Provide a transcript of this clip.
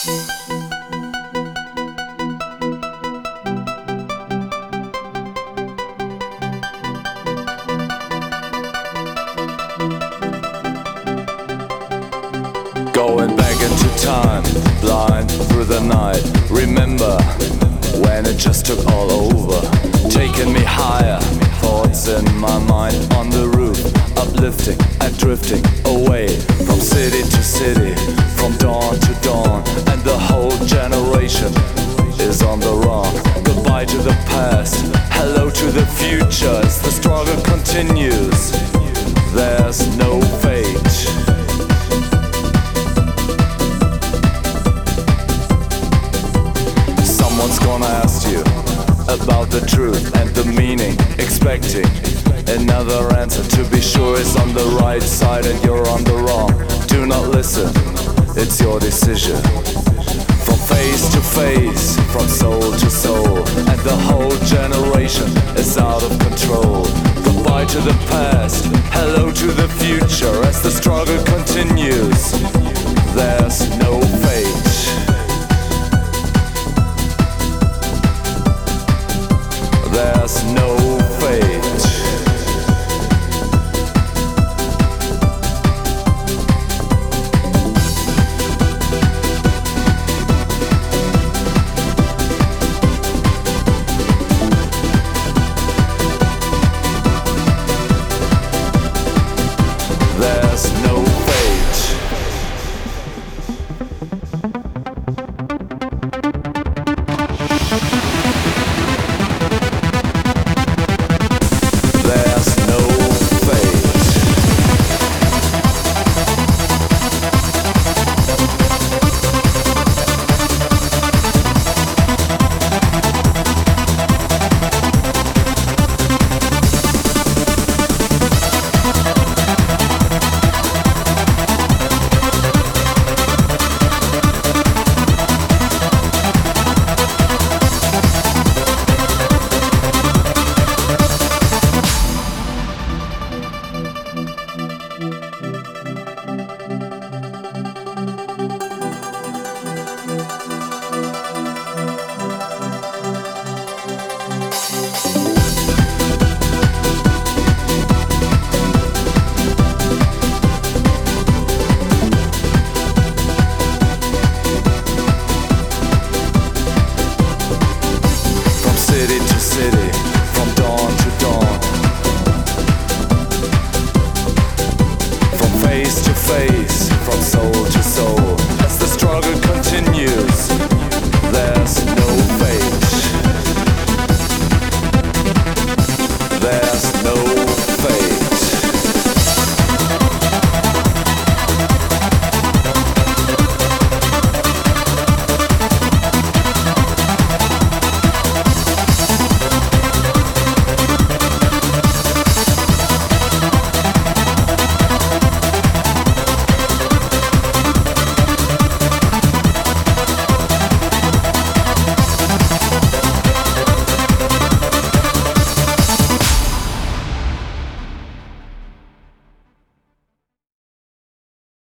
Going back into time, blind through the night. Remember when it just took all over, taking me higher, thoughts in my mind on the roof, uplifting and drifting away from city to city, from dawn to dawn, and the whole generation is on the run. Goodbye to the past, hello to the future, as the struggle continues. There's no fate. Someone's gonna ask you about the truth and the meaning, expecting another answer. To be sure is on the right side and you're on the wrong. Do not listen, it's your decision. From face to face, from soul to soul, and the whole generation is out of control. Goodbye to the past, hello to the future, as the struggle continues. There's no fate. There's no fate. There's no fate. There's no fate. City to city, from dawn to dawn, from face to face, from soul to